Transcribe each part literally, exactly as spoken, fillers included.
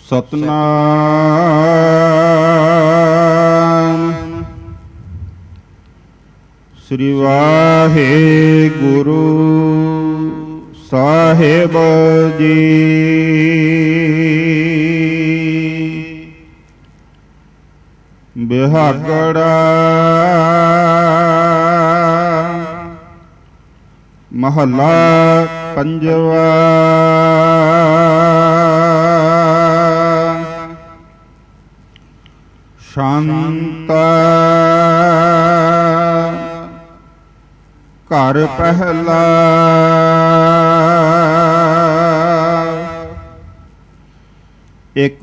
ਸਤਨਾਮ ਸ੍ਰੀ ਵਾਹਿਗੁਰੂ ਸਾਹਿਬ ਜੀ। ਬਿਹਾਗੜਾ ਮਹੱਲਾ ਪੰਜਵਾ। ਸ਼ਾਂਤ ਘਰ ਪਹਿਲਾ ਇਕ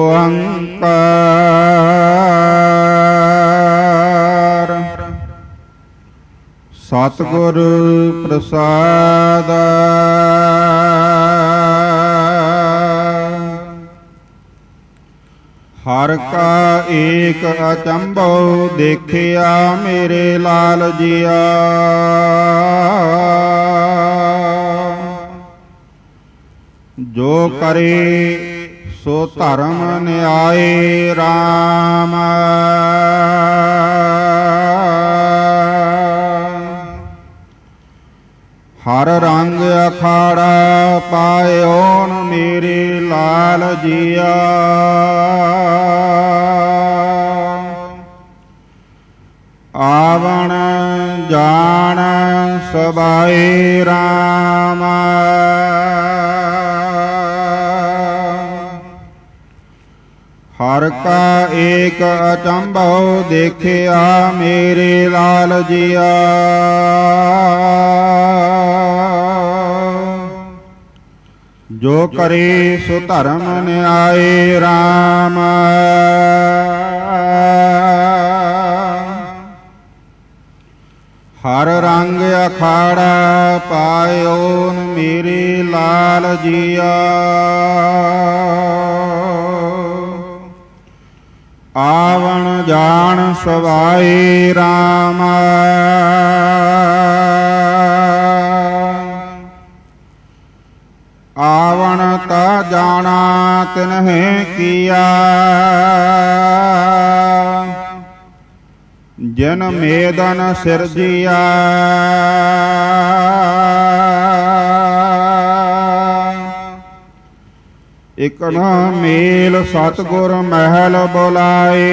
ਓੰਕਾਰ ਸਤਿਗੁਰ ਪ੍ਰਸਾਦ। ਹਰ ਕਾ ਏਕ ਅਚੰਭੋ ਦੇਖਿਆ ਮੇਰੇ ਲਾਲ ਜੀਆ। ਜੋ ਕਰੇ ਸੋ ਧਰਮ ਨਿਆਏ ਰਾਮ। ਹਰ ਰੰਗ ਅਖਾੜਾ ਪਾਇਓਨ ਮੇਰੇ ਲਾਲ ਜੀਆ। ਆਵਣ ਜਾਣ ਸਬਾਏ ਰਾਮ। ਹਰ ਕਾ ਏਕ ਅਚੰਭੋ ਦੇਖਿਆ ਮੇਰੇ ਲਾਲ ਜੀਆ। ਜੋ ਕਰੇ ਸੋ ਧਰਮ ਨਿਆਏ ਰਾਮ। ਹਰ ਰੰਗ ਅਖਾੜਾ ਪਾਇਓਨ ਮੇਰੇ ਲਾਲ ਜੀਆ। ਆਵਣ ਜਾਣ ਸਵਾਏ ਰਾਮ। ਆਵਣ ਤਾ ਜਾਣਾ ਤਿਨਹਿ ਕੀਆ। ਜਿਨ ਮੇਦਨ ਸਿਰਜਿਆ। ਇਕ ਨਾ ਮੇਲ ਸਤਿਗੁਰ ਮਹਿਲ ਬੁਲਾਏ।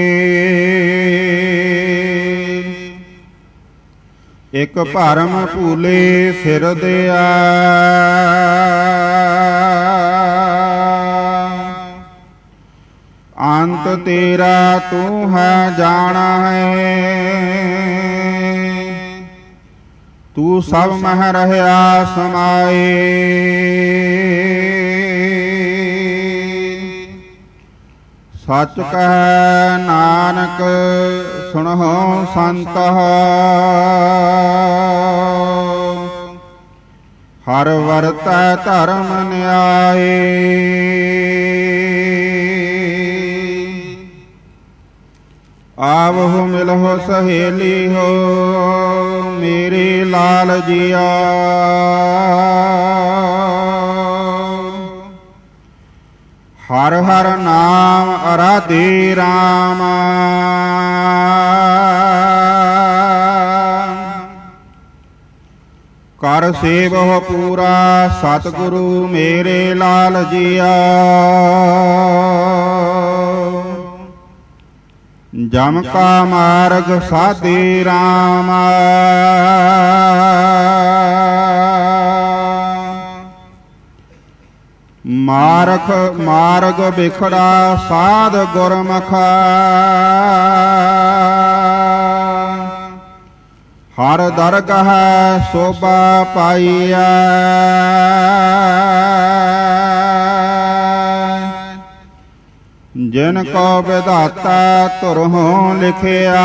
ਇਕ ਭਰਮ ਭੂਲੇ ਸਿਰ ਦਿਆ। ਅੰਤ ਤੇਰਾ ਤੂੰ ਹੈ ਜਾਣਾ ਹੈ। ਤੂੰ ਸਭ ਮਹਿ ਰਹਿਆ ਸਮਾਏ। ਸੱਚ ਕਹਿ ਨਾਨਕ ਸੁਣਹੁ ਸੰਤ। ਹਰ ਵਰਤੈ ਧਰਮ ਨਿਆਏ। ਆਵਹੁ ਮਿਲਹੁ ਸਹੇਲੀ ਹੋ ਮੇਰੇ ਲਾਲ ਜੀਆ। ਹਰ ਹਰ ਨਾਮ ਅਰਾਧੇ ਰਾਮ। ਕਰ ਸੇਵਹੁ ਪੂਰਾ ਸਤਿਗੁਰੂ ਮੇਰੇ ਲਾਲ ਜੀਆ। ਜਮ ਕਾ ਮਾਰਗ ਸਾਧੇ ਰਾਮ। ਮਾਰਖ ਮਾਰਗ ਬਿਖੜਾ ਸਾਧ ਗੁਰਮੁਖ। ਹਰ ਦਰਗਹ ਸੋਭਾ ਪਾਈਐ। ਜਿਨ ਕੋ ਵਿਧਾਤਾ ਧੁਰਹੁ ਲਿਖਿਆ।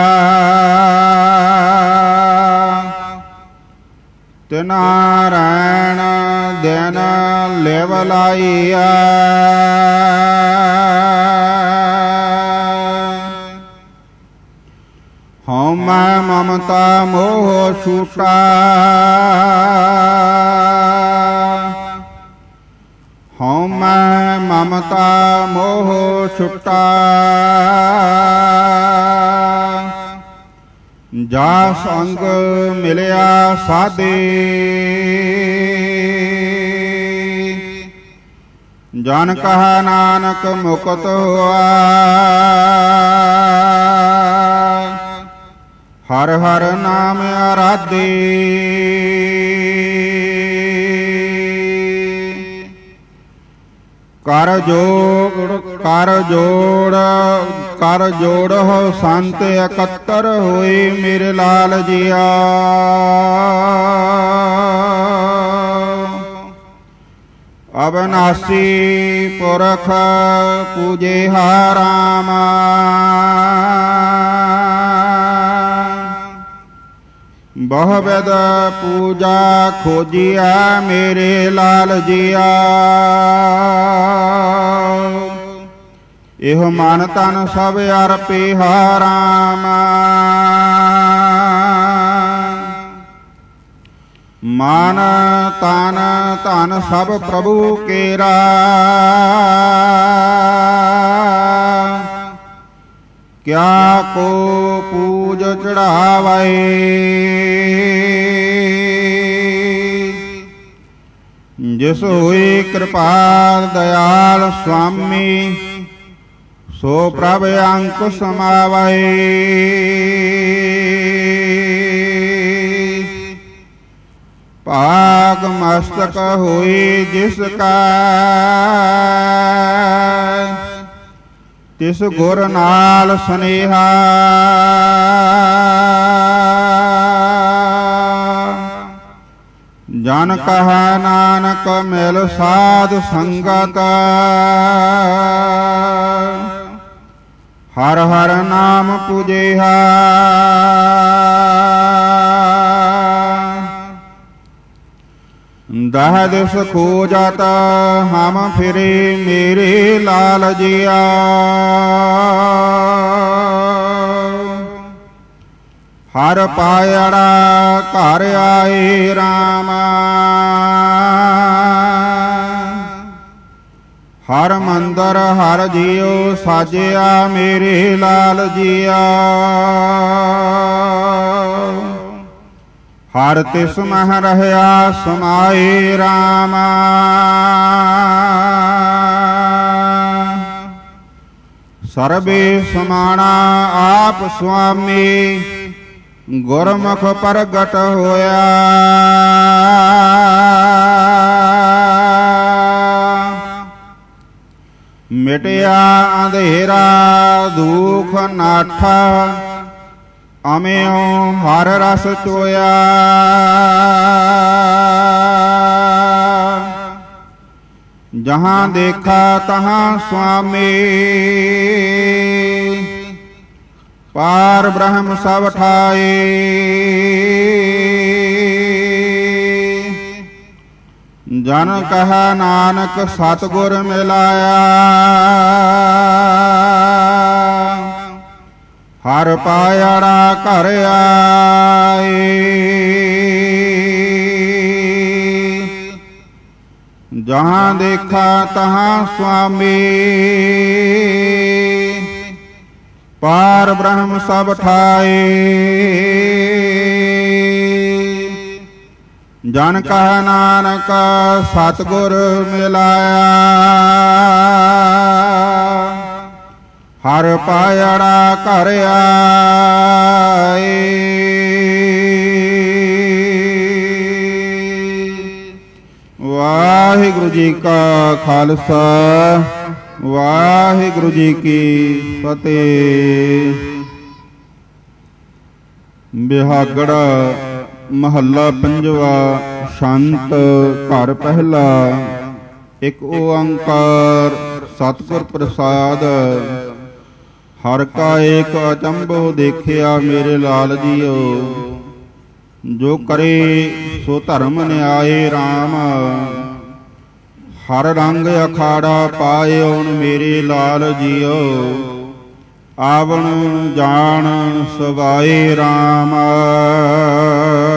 ਤਿਨਾ ਰੈਣ ਦਿਨ ਲਿਵ ਲਾਈਆ। ਹਉਮੈ ਮਮਤਾ ਮੋਹ ਛੂਟਾ, ਹਉਮੈ ਮਮਤਾ ਮੋਹ ਛੁਟਾ। ਜਾ ਸੰਗ ਮਿਲਿਆ ਸਾਧੇ ਜਨ ਕਹਾ ਨਾਨਕ ਮੁਕਤ ਹੋਆ। ਹਰ ਹਰ ਨਾਮ ਆਰਾਧੇ ਕਰ ਜੋੜ ਕਰ ਜੋੜ ਕਰ ਜੋੜੋ ਸੰਤ ਇਕੱਤਰ ਹੋਏ ਮੇਰੇ ਲਾਲ ਜੀਆ। ਅਬਨਾਸੀ ਪੁਰਖ ਪੂਜੇ ਹਾ ਰਾਮ। ਬਹੁ ਵਿਦ ਪੂਜਾ ਖੋਜਿਆ ਮੇਰੇ ਲਾਲ ਜੀਆ। ਇਹੋ ਮਨ ਤਨ ਸਭ ਅਰਪੇ ਹਾ ਰਾਮ। ਮਨ ਤਨ ਧਨ ਸਭ ਪ੍ਰਭੂ ਕੇਰਾ। ਕਿਆ ਕੋ ਪੂਜ ਚੜਾਵੇ ਜਿਸ ਹੋਈ ਕਿਰਪਾਲ ਦਇਆਲ ਸੁਆਮੀ। ਸੋ ਪ੍ਰਭ ਅੰਕ ਸਮਾਵੇ ਭਾਗ ਮਸਤਕ ਹੋਈ ਜਿਸ ਕਾ। ਤਿਸ ਗੁਰ ਨਾਲ ਸਨੇਹਾ ਜਨ ਕਹਾ ਨਾਨਕ ਮਿਲ ਸਾਧ ਸੰਗਤ। ਹਰ ਹਰ ਨਾਮ ਪੂਜਿਆ। ਦਹ ਦਿਸ ਖੋਜਤ ਹਮ ਫਿਰੇ ਮੇਰੇ ਲਾਲ ਜੀਆ। ਹਰ ਪਾਇੜਾ ਘਰ ਆਏ ਰਾਮ। ਹਰ ਮੰਦਰ ਹਰ ਜੀਉ ਸਾਜਿਆ ਮੇਰੇ ਲਾਲ ਜੀਆ। ਹਰ ਤਿਸ ਮਹਿ ਰਹਿਆ ਸਮਾਏ ਰਾਮ। ਸਰਬੇ ਸਮਾਣਾ ਆਪ ਸੁਆਮੀ। ਗੁਰਮੁਖ ਪ੍ਰਗਟ ਹੋਇਆ। ਮਿਟਿਆ ਅੰਧੇਰਾ ਦੁਖ ਨਾਠਾ। ਅਮਿਓ ਹਰ ਰਸ ਚੋਇਆ। ਜਹਾਂ ਦੇਖਾ ਤਹਾਂ ਸੁਆਮੀ। ਪਾਰ ਬ੍ਰਹਮ ਸਭ ਠਾਏ। ਜਨ ਕਹਾ ਨਾਨਕ ਸਤਿਗੁਰ ਮਿਲਾਇਆ। ਹਰ ਪਾਇੜਾ ਘਰ ਆਏ। ਜਹਾਂ ਦੇਖਾ ਤਹਾਂ ਸੁਆਮੀ। ਪਾਰ ਬ੍ਰਹਮ ਸਭ ਠਾਏ। ਜਨ ਕਹ ਨਾਨਕ ਸਤਿਗੁਰ ਮਿਲਾਇਆ। ਹਰ ਪਾਇੜਾ ਘਰ ਆਏ। ਵਾਹਿਗੁਰੂ ਜੀ ਕਾ ਖਾਲਸਾ ਵਾਹਿਗੁਰੂ ਜੀ ਕੀ ਫਤਿਹ। ਬਿਹਾਗੜਾ ਮਹੱਲਾ ਪੰਜਵਾ। ਸ਼ੰਤ ਘਰ ਪਹਿਲਾ। ਇੱਕ ਓੰਕਾਰ ਸਤਿਗੁਰ ਪ੍ਰਸਾਦ। ਹਰ ਕਾ ਏਕ ਅਚੰਭੋ ਦੇਖਿਆ ਮੇਰੇ ਲਾਲ ਜੀਓ। ਜੋ ਕਰੇ ਸੋ ਧਰਮ ਨਿਆਏ ਰਾਮ। ਹਰ ਰੰਗ ਅਖਾੜਾ ਪਾਇਓਨ ਮੇਰੇ ਲਾਲ ਜੀਓ। ਆਵਣ ਜਾਣ ਸਵਾਏ ਰਾਮ।